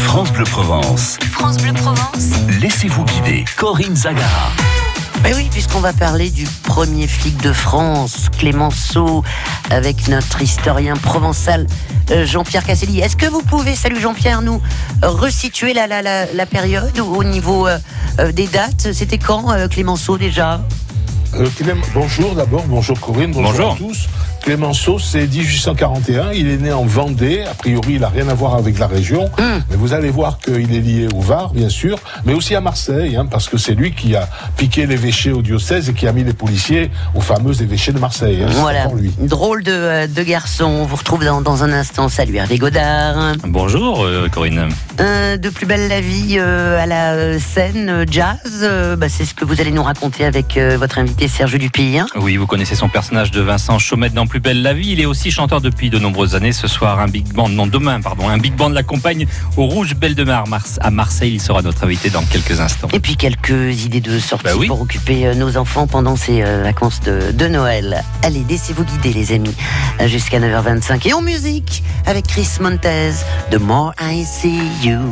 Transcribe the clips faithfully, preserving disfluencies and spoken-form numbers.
France Bleu Provence. France Bleu Provence. Laissez-vous guider. Corinne Zagara. Ben oui, puisqu'on va parler du premier flic de France, Clémenceau, avec notre historien provençal Jean-Pierre Casselli. Est-ce que vous pouvez, salut Jean-Pierre, nous resituer la, la, la, la période au niveau euh, des dates? C'était quand euh, Clémenceau déjà? euh, Clém... Bonjour d'abord, bonjour Corinne, bonjour, bonjour à tous. Clémenceau, c'est dix-huit cent quarante et un, il est né en Vendée, a priori il n'a rien à voir avec la région, mmh. mais vous allez voir qu'il est lié au Var, bien sûr, mais aussi à Marseille, hein, parce que c'est lui qui a piqué l'évêché au diocèse et qui a mis les policiers au fameux évêché de Marseille. Hein, voilà, lui. Drôle de, de garçon, on vous retrouve dans, dans un instant. Salut Hervé Godard. Bonjour euh, Corinne. Euh, de Plus belle la vie euh, à la scène euh, jazz, euh, bah, c'est ce que vous allez nous raconter avec euh, votre invité Serge Dupillien. Oui, vous connaissez son personnage de Vincent Chaumette dans Plus belle la vie. Il est aussi chanteur depuis de nombreuses années. Ce soir, un big band, non demain, pardon, un big band l'accompagne au Rouge Belle de Mar à Marseille. Il sera notre invité dans quelques instants. Et puis quelques idées de sortie bah oui. pour occuper euh, nos enfants pendant ces euh, vacances de, de Noël. Allez, laissez-vous guider les amis, jusqu'à neuf heures vingt-cinq. Et en musique, avec Chris Montez, The More I See You.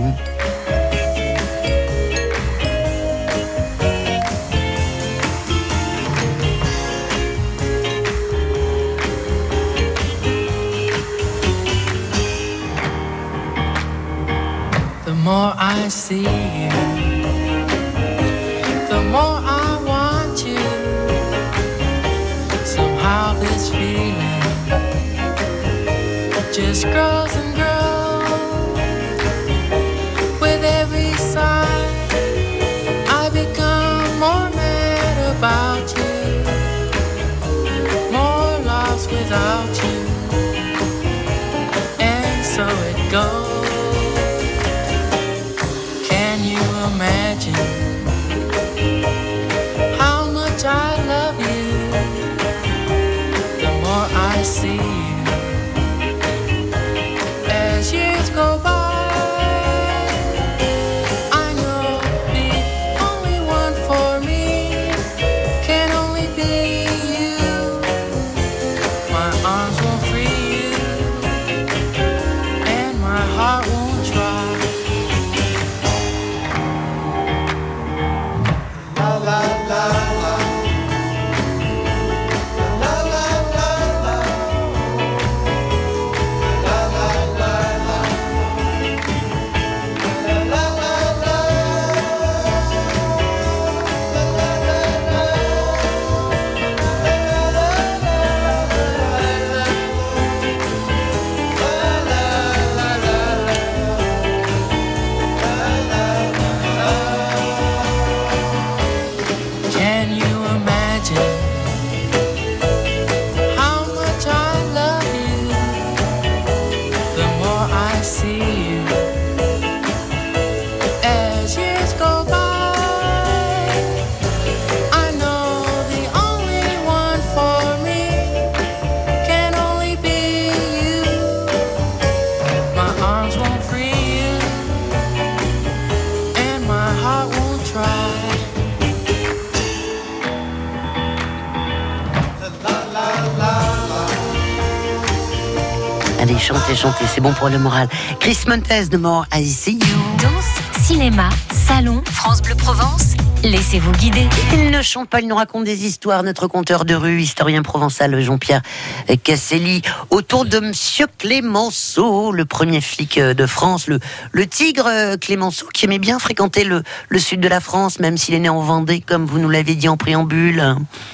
The more I see you, the more I want you. Somehow this feeling just grows and grows. With every sigh, I become more mad about you, more lost without you, and so it goes. Imagine how much I love you. The more I see you, as years go by, I know the only one for me can only be you. My arms won't free you, and my heart won't try. Allez, chantez, chantez, c'est bon pour le moral. Chris Montez, The More I See You. Danse, cinéma, salon, France Bleu Provence. Laissez-vous guider. Il ne chante pas, il nous raconte des histoires. Notre conteur de rue, historien provençal Jean-Pierre Casselli, autour de Monsieur Clémenceau, le premier flic de France, le, le tigre Clémenceau, qui aimait bien fréquenter le, le sud de la France, même s'il est né en Vendée, comme vous nous l'avez dit en préambule.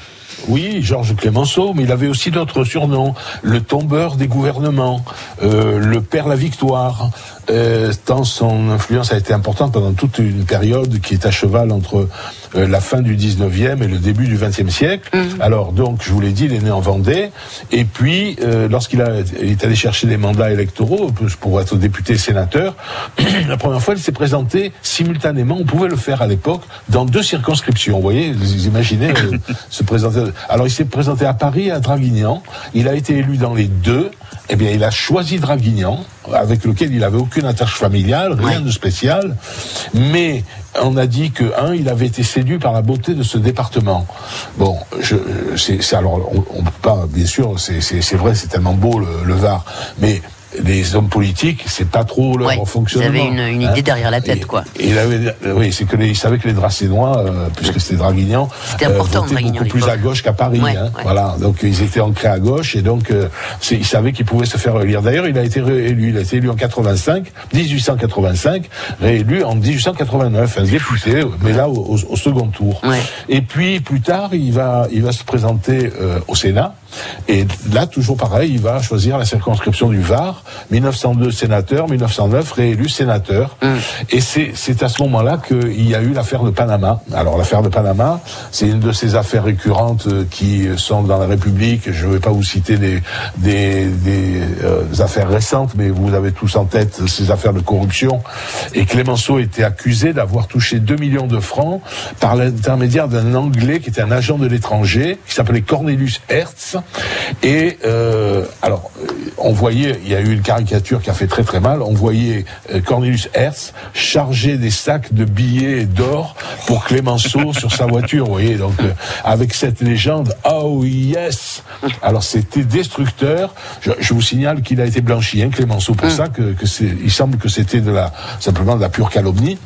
Oui, Georges Clémenceau, mais il avait aussi d'autres surnoms. Le tombeur des gouvernements, euh, le père la victoire. Euh, tant son influence a été importante pendant toute une période qui est à cheval entre euh, la fin du dix-neuvième et le début du vingtième siècle. Mmh. Alors donc, je vous l'ai dit, il est né en Vendée, et puis euh, lorsqu'il a, il est allé chercher des mandats électoraux pour être député sénateur, la première fois, il s'est présenté simultanément, on pouvait le faire à l'époque, dans deux circonscriptions. Vous voyez, vous imaginez euh, se présenter. Alors il s'est présenté à Paris et à Draguignan, il a été élu dans les deux. Eh bien, il a choisi Draguignan, avec lequel il n'avait aucune attache familiale, rien ouais. de spécial, mais on a dit que, un, il avait été séduit par la beauté de ce département. Bon, je, c'est, c'est alors, on, on peut pas, bien sûr, c'est, c'est, c'est vrai, c'est tellement beau le, le Var, mais les hommes politiques, c'est pas trop leur Ouais, fonctionnement. Ils avaient une, une idée hein. derrière la tête, Et, quoi. et il avait, oui, c'est que les, ils savaient que les Dracénois, euh, puisque c'était Draguignan, C'était important, votaient Draguignan, beaucoup à plus l'époque. à gauche qu'à Paris. Ouais, hein. ouais. Voilà, donc ils étaient ancrés à gauche et donc euh, c'est, ils savaient qu'ils pouvaient se faire élire. D'ailleurs, il a été réélu. Il a été élu en quatre-vingt-cinq, dix-huit cent quatre-vingt-cinq, réélu en dix-huit cent quatre-vingt-neuf, un député, mais là au, au, au second tour. Ouais. Et puis plus tard, il va, il va se présenter euh, au Sénat. Et là, toujours pareil, il va choisir la circonscription du Var. mille neuf cent deux sénateur, mille neuf cent neuf réélu sénateur. Mm. Et c'est, c'est à ce moment-là qu'il y a eu l'affaire de Panama. Alors l'affaire de Panama, c'est une de ces affaires récurrentes qui sont dans la République. Je ne vais pas vous citer des, des, des euh, affaires récentes, mais vous avez tous en tête ces affaires de corruption. Et Clémenceau était accusé d'avoir touché deux millions de francs par l'intermédiaire d'un Anglais qui était un agent de l'étranger, qui s'appelait Cornelius Hertz. Et euh, alors, on voyait, il y a eu une caricature qui a fait très très mal, on voyait euh, Cornelius Hertz charger des sacs de billets d'or pour Clémenceau sur sa voiture, vous voyez, donc euh, avec cette légende, oh yes. Alors c'était destructeur. Je, je vous signale qu'il a été blanchi, hein, Clémenceau, pour mm. ça, que, que c'est, il semble que c'était de la, simplement de la pure calomnie.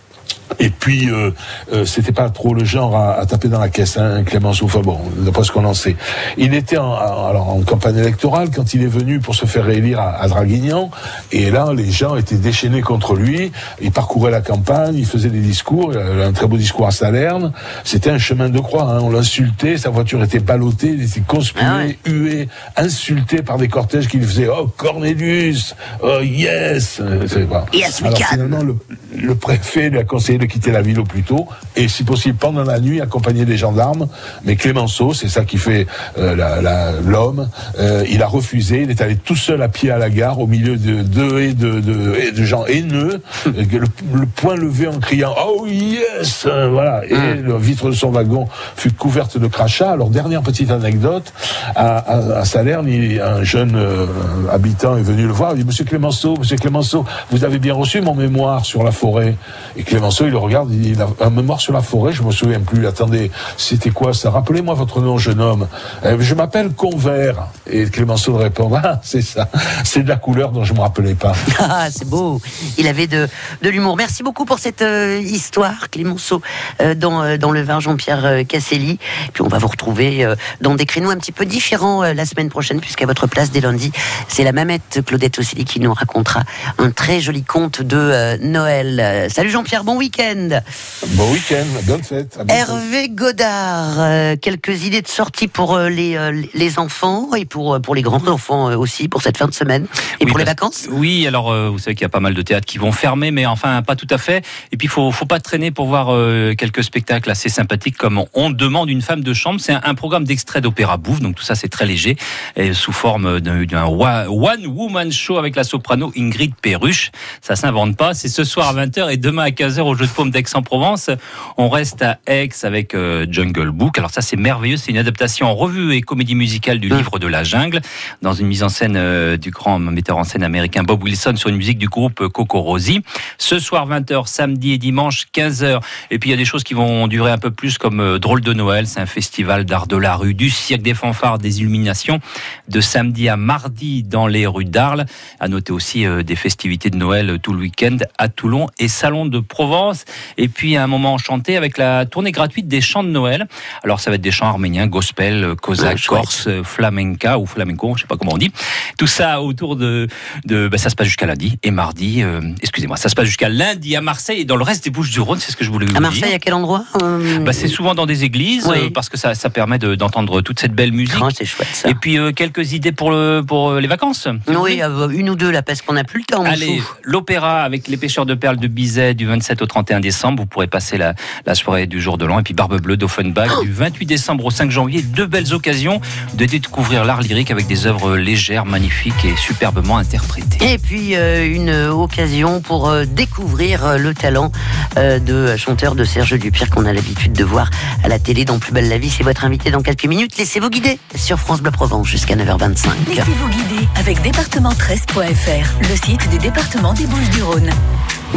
Et puis, euh, euh, c'était pas trop le genre à, à taper dans la caisse, hein, Clémenceau. Enfin bon, d'après ce qu'on en sait. Il était en, alors, en campagne électorale quand il est venu pour se faire réélire à, à Draguignan. Et là, les gens étaient déchaînés contre lui. Il parcourait la campagne, il faisait des discours. Il avait un très beau discours à Salerne. C'était un chemin de croix. Hein. On l'insultait, sa voiture était ballottée, il était conspué, ah ouais. hué, insulté par des cortèges qui lui faisaient « Oh, Cornelius! Oh, yes !» voilà. Yes, alors finalement, le, le préfet lui a conseillé de quitter la ville au plus tôt et si possible pendant la nuit accompagné des gendarmes, mais Clémenceau, c'est ça qui fait euh, la, la, l'homme, euh, il a refusé, il est allé tout seul à pied à la gare au milieu de deux haies de, de, de gens haineux, le, le poing levé en criant oh yes, voilà, et mmh. la vitre de son wagon fut couverte de crachats. Alors dernière petite anecdote, à, à, à Salerne, il, un jeune euh, habitant est venu le voir, il dit Monsieur Clémenceau, Monsieur Clémenceau, vous avez bien reçu mon mémoire sur la forêt. Et Clémenceau il le regarde, il a un mémoire sur la forêt, je me souviens plus, attendez, c'était quoi ça? Rappelez-moi votre nom, jeune homme. Euh, je m'appelle Convert. Et Clémenceau répond, ah, c'est ça, c'est de la couleur dont je me rappelais pas. Ah, c'est beau. Il avait de, de l'humour. Merci beaucoup pour cette euh, histoire, Clémenceau, euh, dans, euh, dans le Var, Jean-Pierre euh, Casselli. Puis on va vous retrouver euh, dans des créneaux un petit peu différents euh, la semaine prochaine, puisqu'à votre place, dès lundi, c'est la mamette Claudette Osselli qui nous racontera un très joli conte de euh, Noël. Euh, salut Jean-Pierre, bon week-end. Bon week-end, bonne fête. Hervé Godard, euh, quelques idées de sortie pour euh, les, euh, les enfants et pour, euh, pour les grands-enfants euh, aussi pour cette fin de semaine et oui, pour les parce, vacances. Oui, alors euh, vous savez qu'il y a pas mal de théâtres qui vont fermer, mais enfin pas tout à fait. Et puis il faut, faut pas traîner pour voir euh, quelques spectacles assez sympathiques comme On demande une femme de chambre. C'est un, un programme d'extrait d'opéra bouffe, donc tout ça c'est très léger, et sous forme d'un, d'un one-woman show avec la soprano Ingrid Perruche. Ça s'invente pas, c'est ce soir à vingt heures et demain à quinze heures au Jeu de Paume d'Aix-en-Provence. On reste à Aix avec euh, Jungle Book. Alors ça c'est merveilleux, c'est une adaptation en revue et comédie musicale du mmh. livre de la jungle, dans une mise en scène euh, du grand metteur en scène américain Bob Wilson sur une musique du groupe Coco Rosie. Ce soir vingt heures, samedi et dimanche quinze heures. Et puis il y a des choses qui vont durer un peu plus comme euh, Drôle de Noël, c'est un festival d'art de la rue, du cirque, des fanfares, des illuminations de samedi à mardi dans les rues d'Arles. À noter aussi euh, des festivités de Noël tout le week-end à Toulon et Salon de Provence. Et puis un moment enchanté avec la tournée gratuite des chants de Noël. Alors ça va être des chants arméniens, gospel, cosaque, oh, corse, flamenca ou flamenco, je sais pas comment on dit. Tout ça autour de, de bah, ça se passe jusqu'à lundi et mardi. Euh, excusez-moi, ça se passe jusqu'à lundi à Marseille et dans le reste des Bouches-du-Rhône, c'est ce que je voulais vous dire. À Marseille, à quel endroit euh... bah, c'est souvent dans des églises oui. euh, parce que ça, ça permet de, d'entendre toute cette belle musique. Oh, c'est chouette ça. Et puis euh, quelques idées pour le, pour les vacances. Oui, euh, une ou deux là parce qu'on n'a plus le temps. Allez, l'opéra avec les pêcheurs de perles de Bizet du vingt-sept au trente et un décembre. Vous pourrez passer la, la soirée du jour de l'an. Et puis Barbe Bleue d'Offenbach oh. du vingt-huit décembre au cinq janvier. Deux belles occasions de découvrir l'art lyrique avec des œuvres légères, magnifiques et superbement interprétées. Et puis euh, une occasion pour euh, découvrir euh, le talent euh, de chanteur de Serge Dupierre qu'on a l'habitude de voir à la télé dans Plus belle la vie. C'est votre invité dans quelques minutes. Laissez-vous guider sur France Bleu Provence jusqu'à neuf heures vingt-cinq. Laissez-vous guider avec département treize point f r, le site du département des Bouches-du-Rhône.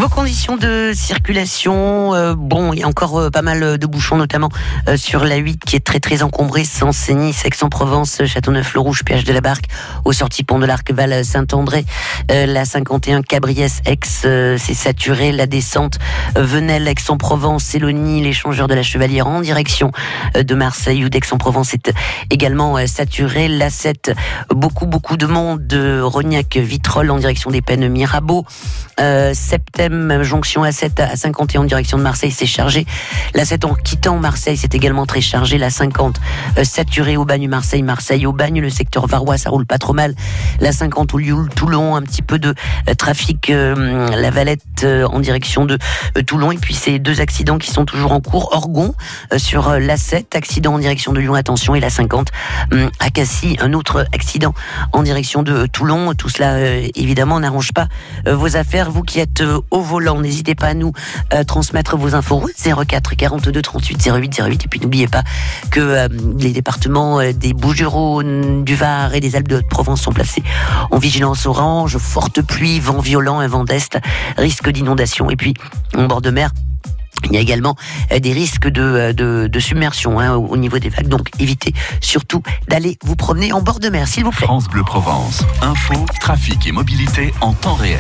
Vos conditions de circulation, euh, bon, il y a encore euh, pas mal de bouchons, notamment euh, sur la huit qui est très très encombrée, Sens-Nice, Aix-en-Provence, Châteauneuf-le-Rouge, péage de la Barque, aux sorties Pont de l'Arc, Val Saint-André, euh, la cinquante et un Cabriès, Aix, euh, c'est saturé, la descente euh, Venelle, Aix-en-Provence, Célonie, l'échangeur de la Chevalière en direction euh, de Marseille ou d'Aix-en-Provence est également euh, saturé, l'A sept, beaucoup beaucoup de monde, de Rognac-Vitrolles en direction des Pennes Mirabeau, euh, Septem, jonction A sept à cinquante et un en direction de Marseille, c'est chargé. La sept en quittant Marseille, c'est également très chargé. La cinquante, euh, saturée au Bagne Marseille, Marseille au Bagne. Le secteur Varois, ça roule pas trop mal. La cinquante au Lioul, Toulon, un petit peu de euh, trafic. Euh, la Valette euh, en direction de euh, Toulon. Et puis ces deux accidents qui sont toujours en cours. Orgon euh, sur euh, l'A sept, accident en direction de Lyon, attention. Et la cinquante euh, à Cassis, un autre accident en direction de euh, Toulon. Tout cela, euh, évidemment, n'arrange pas euh, vos affaires. Vous qui êtes euh, au volant, n'hésitez pas à nous euh, transmettre vos infos. zéro quatre quarante-deux trente-huit zéro huit zéro huit. Et puis n'oubliez pas que euh, les départements euh, des Bouches-du-Rhône, du Var et des Alpes de Haute-Provence sont placés en vigilance orange. Forte pluie, vent violent, un vent d'est, risque d'inondation. Et puis en bord de mer, il y a également des risques de, de, de submersion hein, au niveau des vagues. Donc évitez surtout d'aller vous promener en bord de mer, s'il vous plaît. France Bleu Provence. Info, trafic et mobilité en temps réel.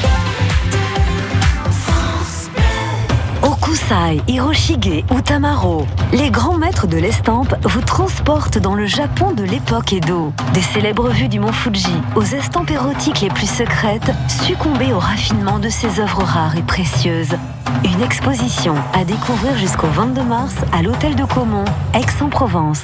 Okusai, Hiroshige ou Tamaro, les grands maîtres de l'estampe vous transportent dans le Japon de l'époque Edo. Des célèbres vues du mont Fuji aux estampes érotiques les plus secrètes, succombez au raffinement de ces œuvres rares et précieuses. Une exposition à découvrir jusqu'au vingt-deux mars à l'hôtel de Caumont, Aix-en-Provence.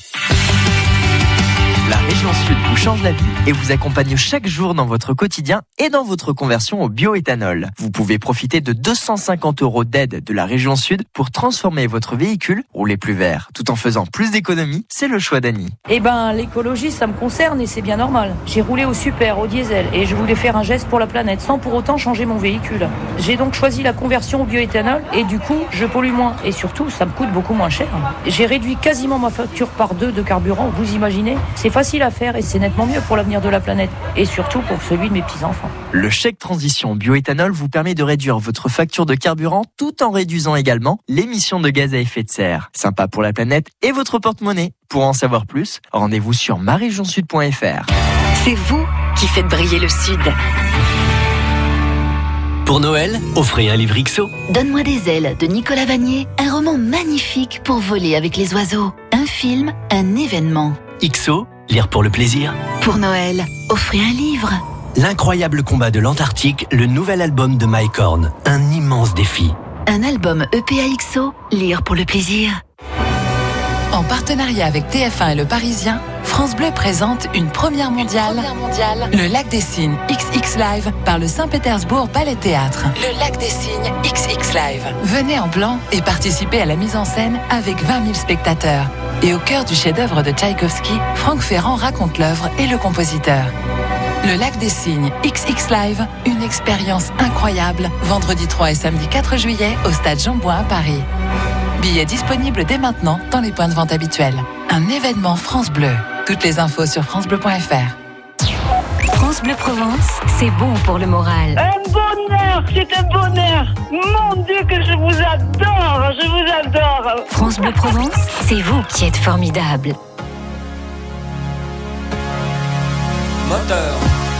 La région Sud vous change la vie et vous accompagne chaque jour dans votre quotidien et dans votre conversion au bioéthanol. Vous pouvez profiter de deux cent cinquante euros d'aide de la région Sud pour transformer votre véhicule, rouler plus vert, tout en faisant plus d'économies. C'est le choix d'Annie. Eh ben, l'écologie, ça me concerne et c'est bien normal. J'ai roulé au super, au diesel et je voulais faire un geste pour la planète sans pour autant changer mon véhicule. J'ai donc choisi la conversion au bioéthanol et du coup, je pollue moins. Et surtout, ça me coûte beaucoup moins cher. J'ai réduit quasiment ma facture par deux de carburant, vous imaginez ? C'est facile à faire et c'est nettement mieux pour l'avenir de la planète et surtout pour celui de mes petits-enfants. Le chèque transition bioéthanol vous permet de réduire votre facture de carburant tout en réduisant également l'émission de gaz à effet de serre. Sympa pour la planète et votre porte-monnaie. Pour en savoir plus, rendez-vous sur ma région sud point f r. C'est vous qui faites briller le Sud. Pour Noël, offrez un livre X O. Donne-moi des ailes de Nicolas Vanier, un roman magnifique pour voler avec les oiseaux. Un film, un événement. X O, lire pour le plaisir. Pour Noël, offrez un livre. L'incroyable combat de l'Antarctique, le nouvel album de Mike Horn. Un immense défi. Un album E P A X O, lire pour le plaisir. En partenariat avec T F un et Le Parisien, France Bleu présente une première mondiale, une première mondiale. Le Lac des Cygnes X X Live par le Saint-Pétersbourg Ballet Théâtre. Le Lac des Cygnes X X Live. Venez en blanc et participez à la mise en scène avec vingt mille spectateurs. Et au cœur du chef-d'œuvre de Tchaïkovski, Franck Ferrand raconte l'œuvre et le compositeur. Le Lac des Cygnes X X Live, une expérience incroyable. Vendredi trois et samedi quatre juillet au stade Jean-Bouin à Paris. Billets disponibles dès maintenant dans les points de vente habituels. Un événement France Bleu. Toutes les infos sur francebleu point f r. France Bleu Provence, c'est bon pour le moral. Un bonheur, c'est un bonheur. Mon Dieu que je vous adore, je vous adore. France Bleu Provence, c'est vous qui êtes formidable. Moteur.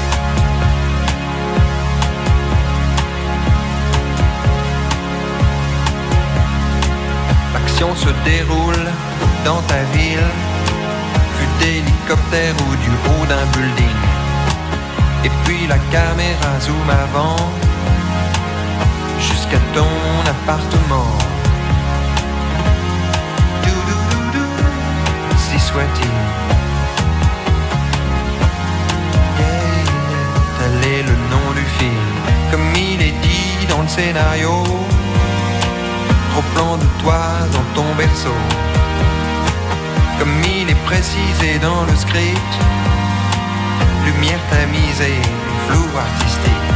L'action se déroule dans ta ville, vue d'hélicoptère ou du haut d'un building. Et puis la caméra zoom avant, jusqu'à ton appartement. Dou-dou-dou-dou, si soit-il. Yeah, tel est le nom du film, comme il est dit dans le scénario. Trop plan de toi dans ton berceau, comme il est précisé dans le script. Lumière tamisée, flou artistique.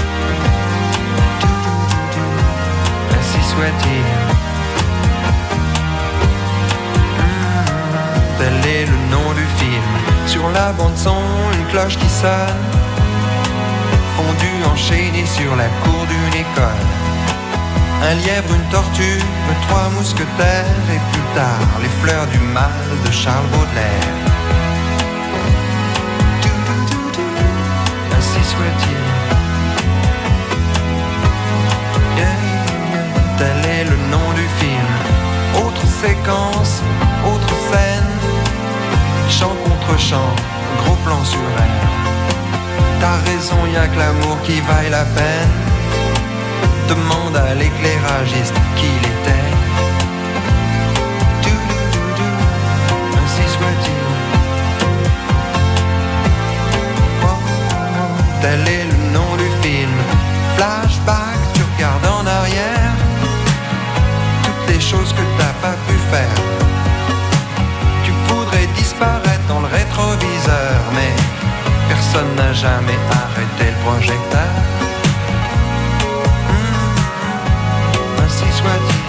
Ainsi soit-il. Mmh, tel est le nom du film. Sur la bande son, une cloche qui sonne, fondue enchaînée sur la cour d'une école. un lièvre, une tortue, trois mousquetaires et plus tard les fleurs du mal de Charles Baudelaire. Ainsi soit-il. Yeah, tel est le nom du film. Autre séquence, autre scène, chant contre chant, gros plan sur elle. T'as raison, y'a que l'amour qui vaille la peine. Demande à l'éclairagiste qui il était. Ainsi soit-il. Oh, tel est le nom du film. Flashback, tu regardes en arrière. Toutes les choses que t'as pas pu faire. Tu voudrais disparaître dans le rétroviseur, mais personne n'a jamais arrêté le projecteur. Mmh, ainsi soit-il.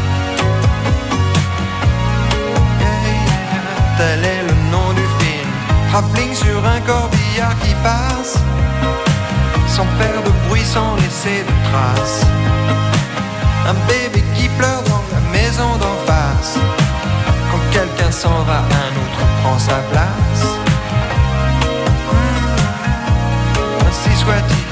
Yeah, yeah, tel est le nom du film. Travelling sur un corbillard qui passe, sans faire de bruit, sans laisser de traces. Un bébé qui pleure dans la maison d'en face. Quand quelqu'un s'en va, un autre prend sa place. Ainsi soit-il.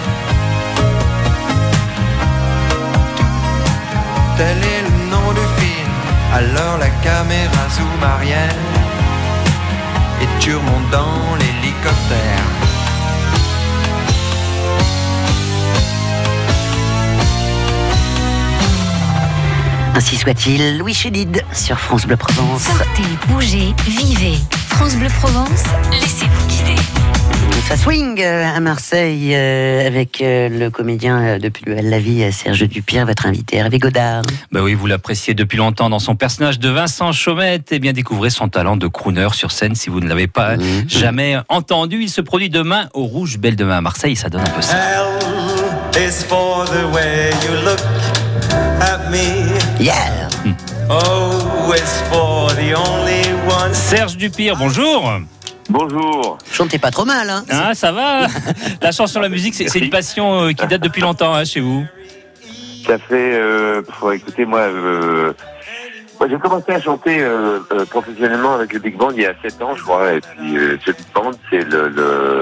Tel est le nom du film. Alors la caméra zoom arrière et tu remontes dans l'hélicoptère. Ainsi soit-il, Louis Chédid sur France Bleu Provence. Sortez, bougez, vivez. France Bleu Provence, laissez-vous guider. Ça swing à Marseille avec le comédien de Plus belle la vie, Serge Dupierre, votre invité Hervé Godard. Bah oui, vous l'appréciez depuis longtemps dans son personnage de Vincent Chaumette. Et bien découvrez son talent de crooner sur scène si vous ne l'avez pas mmh. jamais entendu. Il se produit demain au Rouge Belle de Mai à Marseille. Ça donne un peu ça. L is for the way you look at me. Yeah. Mmh. O is for the only one. Serge Dupierre, bonjour. Bonjour. Chantez pas trop mal, hein. Ah, ça va. La chanson, la musique, c'est, c'est une passion euh, qui date depuis longtemps hein, chez vous. Ça fait, euh, pour, écoutez, moi, euh, moi, j'ai commencé à chanter euh, euh, professionnellement avec le Big Band il y a sept ans, je crois. Et puis, euh, ce Big Band, c'est le, le,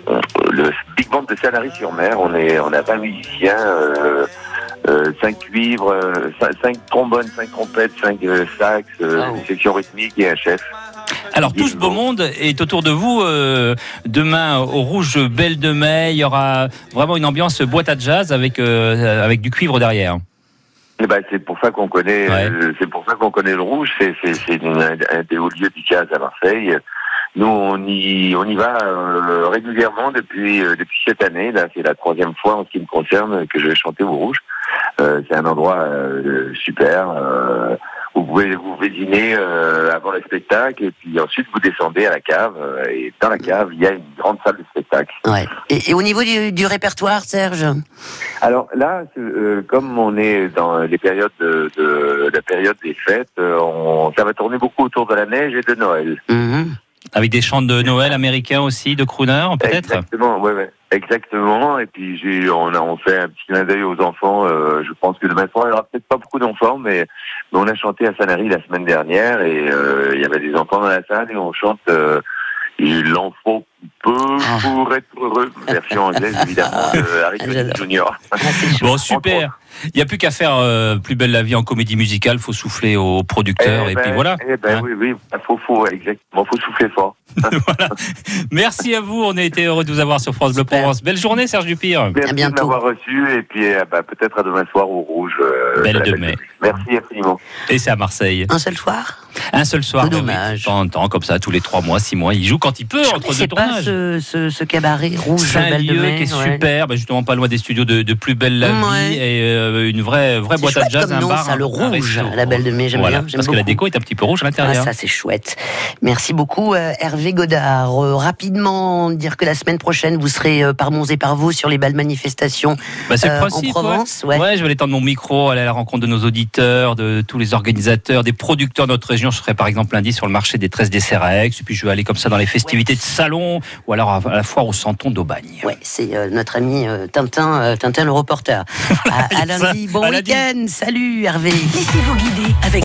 le Big Band de Sanary-sur-Mer. On est, on a vingt musiciens. Euh, Euh, cinq cuivres, euh, cinq trombones, cinq trompettes, cinq euh, sax, euh, oh. une section rythmique et un chef. Alors tout ce beau monde est autour de vous euh, demain au Rouge Belle de Mai. Il y aura vraiment une ambiance boîte à jazz avec euh, avec du cuivre derrière. Et ben c'est pour ça qu'on connaît, ouais. euh, c'est pour ça qu'on connaît le Rouge. C'est c'est c'est une, un des hauts lieux du jazz à Marseille. Nous, on y, on y va euh, régulièrement depuis euh, depuis cette année. Là, c'est la troisième fois en ce qui me concerne que je vais chanter au Rouge. Euh, c'est un endroit euh, super. Euh, vous pouvez vous pouvez dîner euh, avant le spectacle et puis ensuite vous descendez à la cave. Euh, et dans la cave, il y a une grande salle de spectacle. Ouais. Et, et au niveau du, du répertoire, Serge ? Alors là, euh, comme on est dans les périodes de, de la période des fêtes, euh, on, ça va tourner beaucoup autour de la neige et de Noël. Mmh. Avec des chants de Noël américains aussi, de crooner peut-être. Exactement, ouais, ouais, exactement. Et puis j'ai, on a, on fait un petit clin d'œil aux enfants. Euh, je pense que demain soir il y aura peut-être pas beaucoup d'enfants, mais, mais on a chanté à Sanary la semaine dernière et euh, il y avait des enfants dans la salle et on chante. Euh, Et l'enfant peut ah. pour être heureux. Version anglaise, évidemment, de Harry Connick Junior Bon, super. Il n'y a plus qu'à faire euh, Plus belle la vie en comédie musicale. Il faut souffler aux producteurs eh et ben, puis voilà. Eh ben, hein. Oui, oui, il faut, faut, exactement, faut souffler fort. Voilà. Merci à vous. On a été heureux de vous avoir sur France Bleu Provence. Belle journée, Serge Dupierre. Merci à bientôt. de m'avoir reçu et puis bah, peut-être à demain soir au Rouge. Euh, Belle de Mai. Merci infiniment. Et c'est à Marseille. Un seul soir ? Un seul soir. Dommage. De temps en temps, comme ça, tous les trois mois, six mois. Il joue quand il peut, Je entre deux sais pas tournages. ce, ce, ce cabaret Rouge C'est un Belle de lieu Mai, qui est ouais. super, bah justement pas loin des studios de, de Plus belle la vie Ouais. et euh, une vraie, vraie boîte à jazz, comme un nom, bar, ça, le un rouge, resto. la Belle de Mai, j'aime voilà, bien. J'aime parce beaucoup. que la déco est un petit peu rouge à l'intérieur. Ah, ça c'est chouette. Merci beaucoup euh, Hervé Godard. Euh, rapidement dire que la semaine prochaine vous serez euh, par Mons et par Vaux sur les belles manifestations bah, c'est le euh, principe, en Provence. Ouais. Ouais. ouais, je vais aller tendre mon micro, aller à la rencontre de nos auditeurs, de tous les organisateurs, des producteurs de notre région. Je serai par exemple lundi sur le marché des treize desserts à Aix, et puis je vais aller comme ça dans les festivités ouais. de salon ou alors à la foire au Santon d'Aubagne. Ouais, c'est euh, notre ami euh, Tintin, euh, Tintin le reporter. à, à lundi. Bon À lundi. week-end. Salut Hervé. Laissez-vous guider avec